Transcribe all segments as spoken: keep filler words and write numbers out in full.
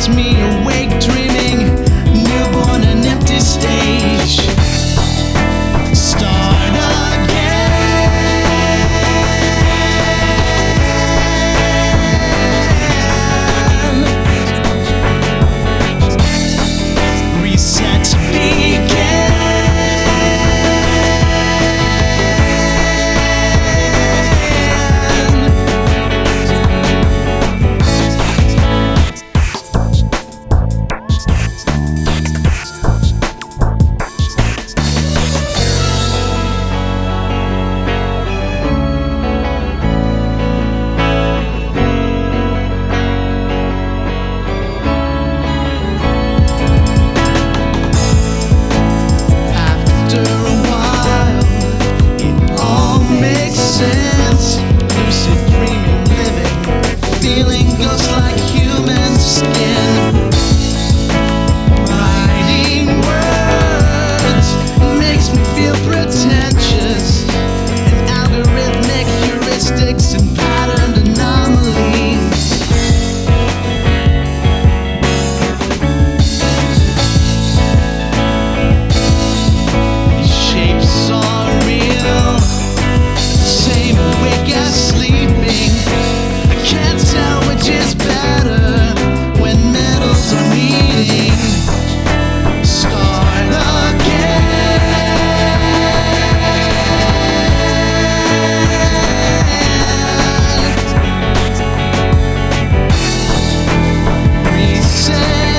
keeps me awake, dreaming, newborn and empty stage. Start again. Reset, begin. After a while, it all makes sense. Lucid dreaming, living, feeling ghost like human skin. Writing words makes me feel pretentious, and algorithmic heuristics and patterned anomalies. These shapes are real, same awake as sleeping. I can't tell which is better when metals are meeting. Start again. Reset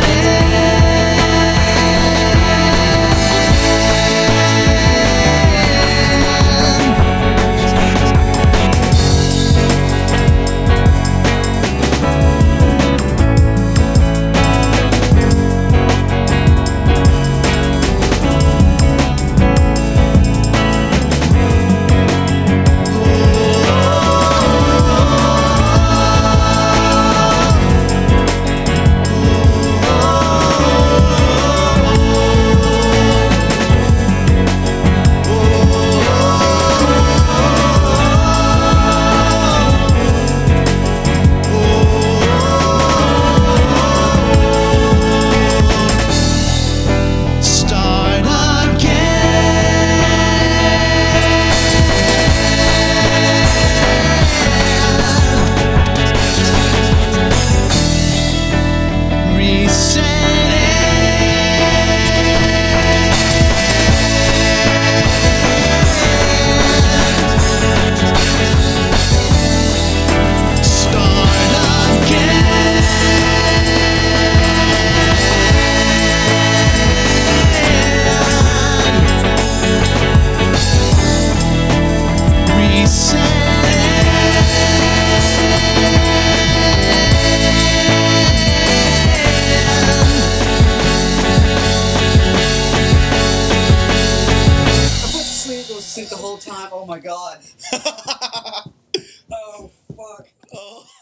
Sleep the whole time. Oh my god. Oh fuck. Oh.